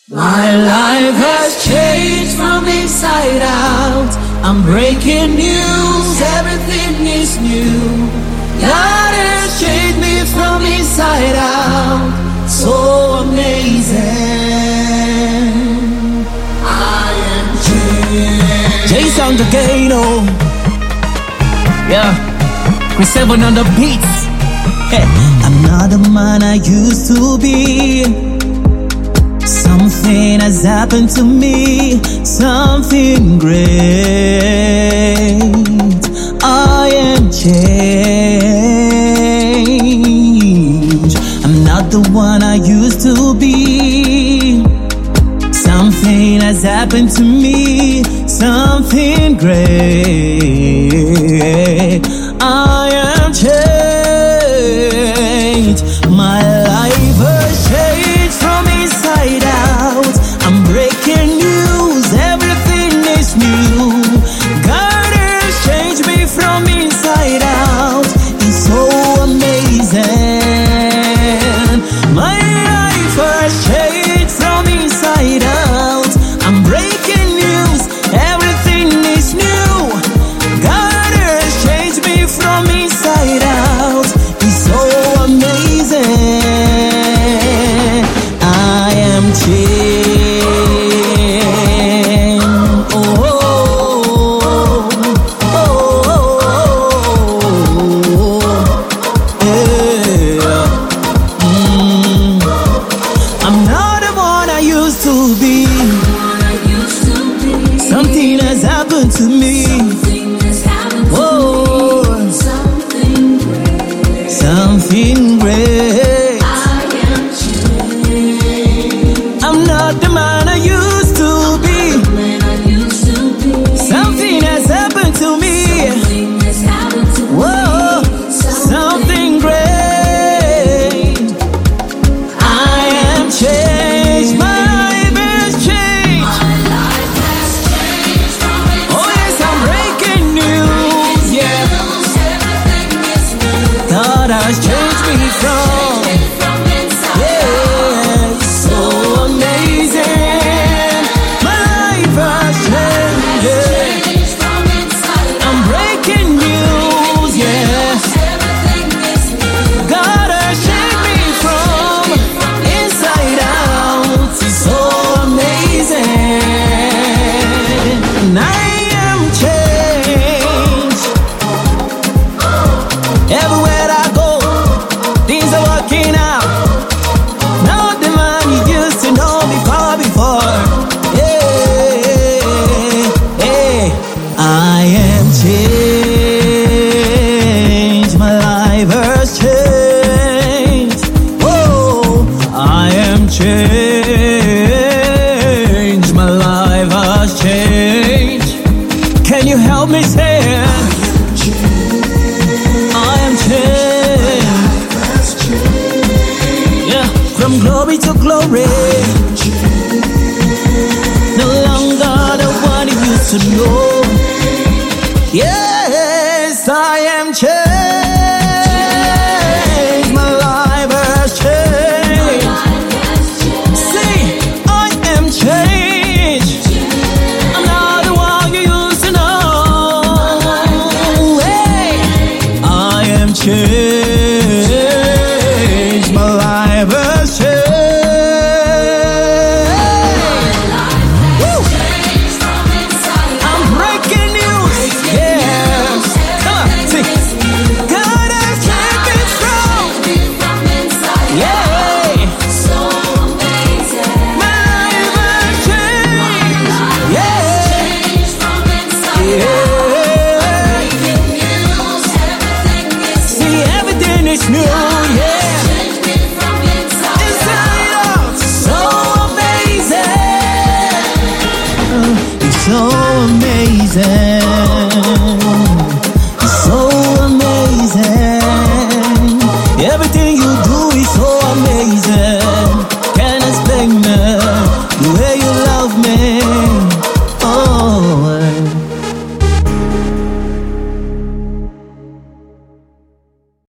My life has changed from inside out. I'm breaking news, everything is new. God has changed me from inside out. So amazing. I am changed. Jason Gagano. Yeah, Chris Seven on the beats. Hey. I'm not the man I used to be. Something has happened to me, something great. I am changed. I'm not the one I used to be. Something has happened to me, something great. I am changed. My life has changed from inside out. I'm breaking news, everything is new. God has changed me from inside out. It's so amazing. My life has changed from inside out. I'm breaking news, everything is new. God has changed me from inside out. It's so amazing. I am changed. Oh, yeah. I'm not the one I used to be. Something has happened to me. Oh, something great. I'm not the man I used to be. Something has happened to me. Whoa, something great. I am changed. My life has changed. Oh yes, I'm breaking news. Yeah, God has changed me from. Yeah, so amazing. My life has changed. Yeah. I'm breaking news. Yeah, God has changed me from inside out. It's so amazing. And I am changed. Everywhere I go, things are working out. Not the man you used to know before. Yeah. I am changed. My life has changed. Oh, I am changed. My life has changed. Can you help me say it? I am changed. Yeah, from glory to glory. No longer the one you used to know.